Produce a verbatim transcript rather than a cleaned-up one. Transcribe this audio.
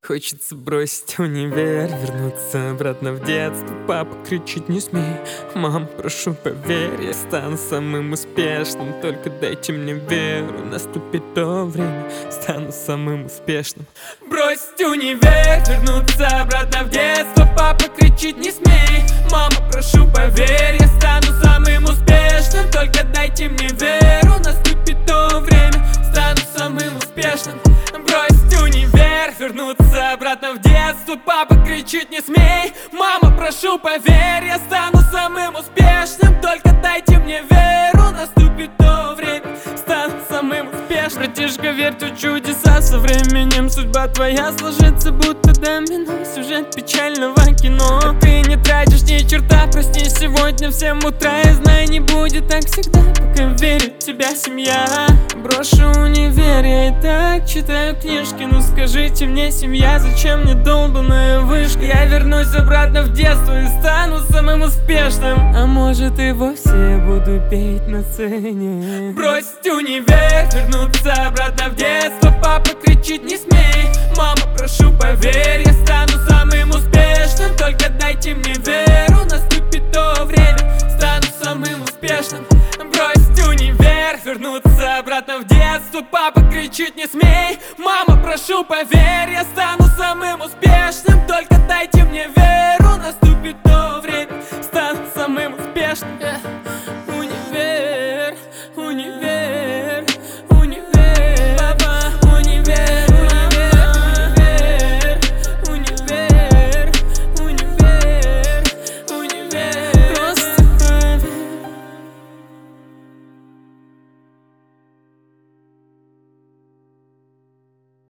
Хочется бросить универ, вернуться обратно в детство. Папа кричит: не смей, мам, прошу, поверь, я стану самым успешным. Только дайте мне веру, наступит то время, стану самым успешным. Бросить универ, вернуться обратно в детство. Папа кричит: не смей, мама, прошу, поверь, я стану самым успешным. Только дайте мне веру, наступит то время, стану самым успешным. Бросить универ, вернуться обратно в детство. Папа кричит: не смей, мама, прошу, поверь, я стану самым успешным. Только дайте мне веру, наступит то время, стану самым успешным. Братишка, верь в чудеса, со временем судьба твоя сложится будто домино. Сюжет печального кино, а ты не тратишь ни черта. Прости, сегодня в семь утра, я знаю, не будет так всегда, пока верит в тебя семья. Брошу универ, я и так читаю книжки. Ну скажите мне, семья, зачем мне долбаная вышка? Я вернусь обратно в детство и стану самым успешным. А может и вовсе я буду петь на сцене. Бросить универ, вернуться обратно в детство. Папа кричит: не смей, мама, прошу, поверь, я стану самым успешным. Только дайте мне веру, наступит то время, стану самым успешным. Бросить универ, вернуться обратно в детство. Папа кричит: не смей, мама, прошу, поверь, я стану самым успешным. Только дайте мне веру.